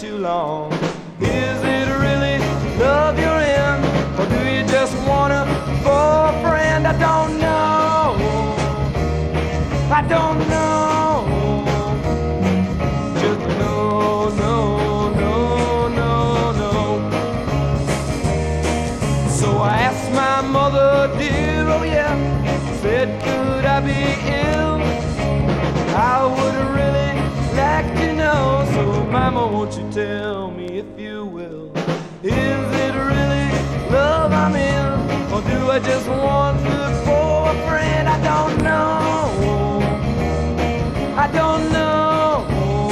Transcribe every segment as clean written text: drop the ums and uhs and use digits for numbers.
too long. Is it really love you're in, or do you just want a boyfriend? I don't know. I don't know. Just no, no, no, no, no. So I asked my mother, dear, oh yeah, said could I be ill? I would really like to know. So mama, won't you tell me if you will? Is it really love I'm in, or do I just want a boyfriend? I don't know. I don't know.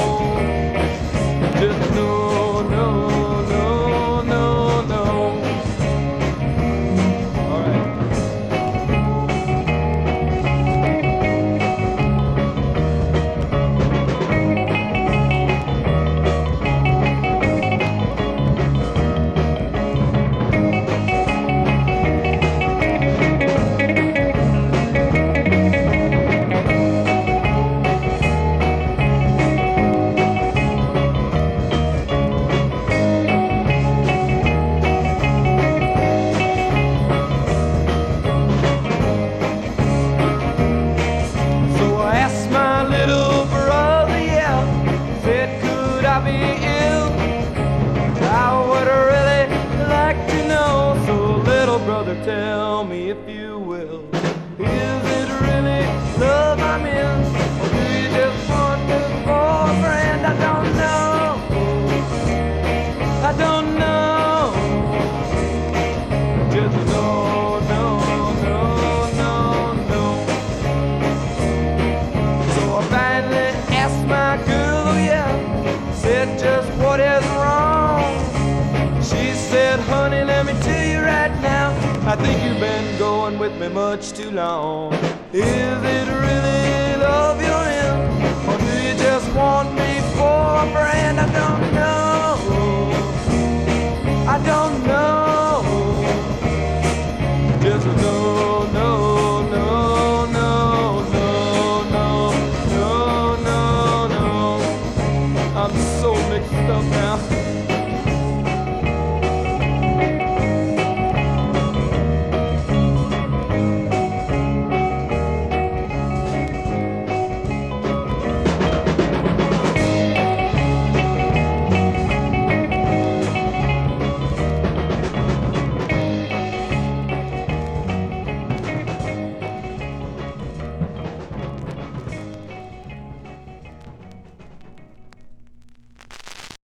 Just no, no, no, no, no. All right. Brother, tell me if you will. Is it really love I'm in, or do you just want a boyfriend? I don't know. I don't know. Just no, no, no, no, no. So I finally asked my girl, oh yeah, said just what is wrong? She said, honey, let me tell you right now, I think you've been going with me much too long. Is it really love you're in, or do you just want me for a friend? I don't know. I don't know. Just know.